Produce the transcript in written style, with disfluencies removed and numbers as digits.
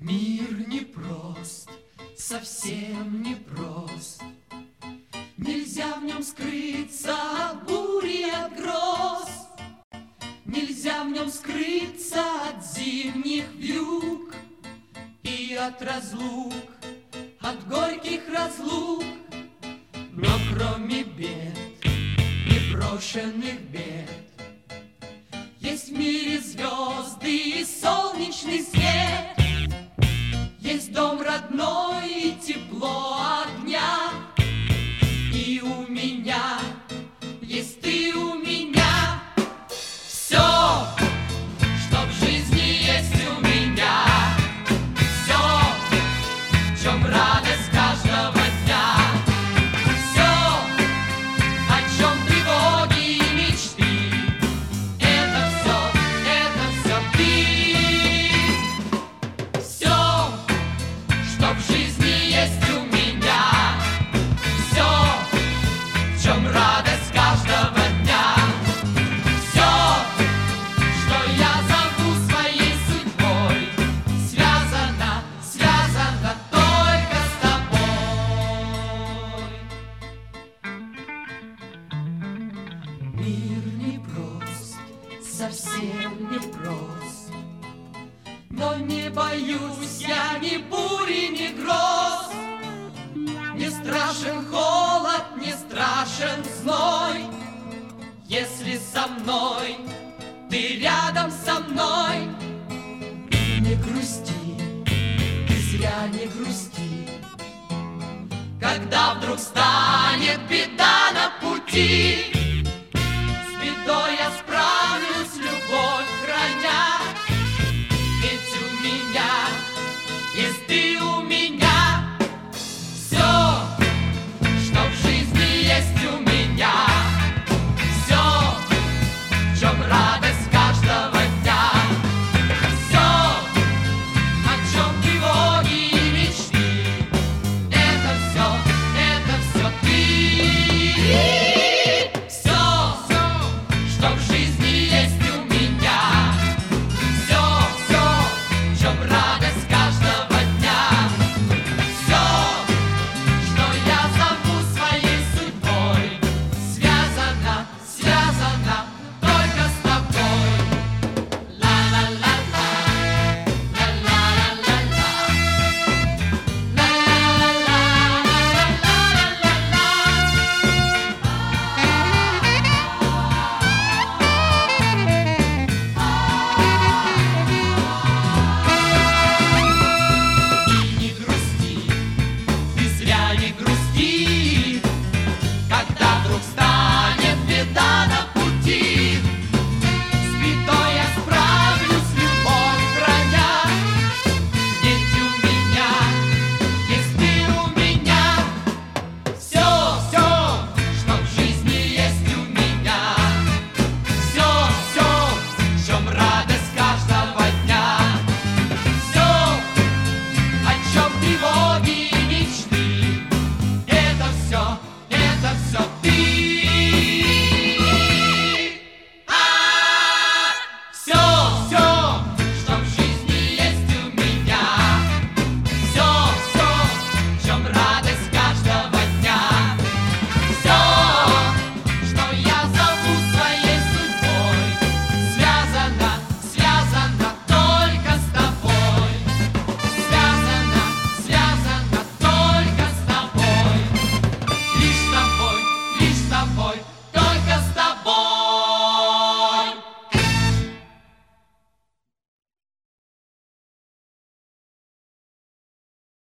Мир непрост, совсем непрост. Нельзя в нем скрыться от бури, от гроз. Нельзя в нем скрыться от зимних вьюг и от разлук, от горьких разлук. Но кроме бед, непрошенных бед, есть в мире звезды и солнечный свет. Есть дом родной и тепло огня. И у меня есть ты у меня. Все, что в жизни есть у меня. Все, в чем радость каждого дня. Все, о чем тревоги и мечты. Это все ты. Все, что в жизни есть у меня. Все, в чем радость каждого дня. Все, что я зову своей судьбой, связано, связано только с тобой. Мир непрост, совсем непрост. Но не боюсь я ни бури, ни гроз. Не страшен холод, не страшен зной. Если со мной, ты рядом со мной. Не грусти, ты зря не грусти. Когда вдруг станет беда на пути, с бедой я справлюсь.